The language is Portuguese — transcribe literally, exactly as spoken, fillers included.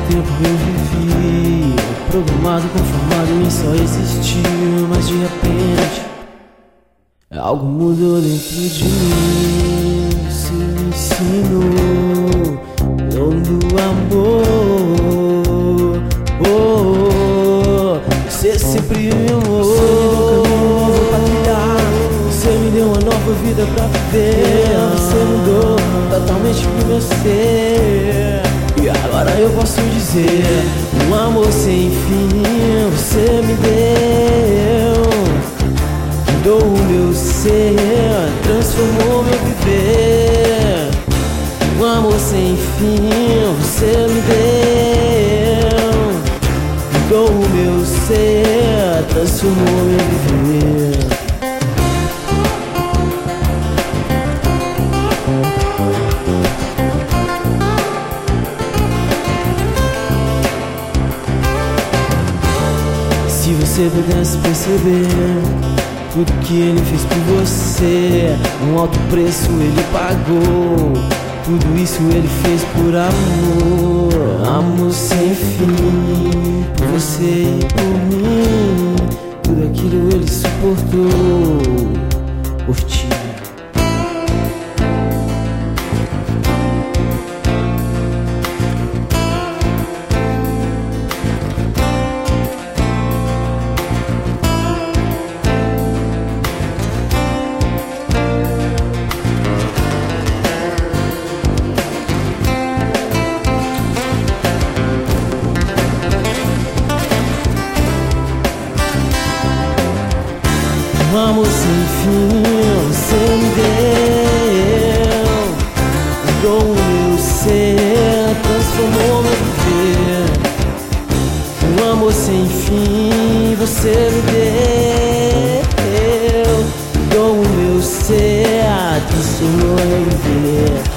tempo eu vivi programado, conformado em só existir, mas de repente algo mudou dentro de mim. Você me ensinou o dom do amor. Oh, oh, oh. Você sempre me amou. Você me deu um caminho novo pra trilhar. Você me deu uma nova vida pra viver. Você mudou totalmente pro meu ser. E agora eu posso dizer, um amor sem fim você me deu. Mudou o meu ser, transformou meu viver. Um amor sem fim você me deu. Mudou o meu ser, transformou meu viver. Se você pudesse perceber tudo que ele fez por você, um alto preço ele pagou. Tudo isso ele fez por amor, amor sem fim, por você e por mim. Tudo aquilo ele suportou por ti. Um amor sem fim você me deu. Mudou o meu ser, transformou meu viver. Um amor sem fim você me deu. Mudou o meu ser, transformou meu viver.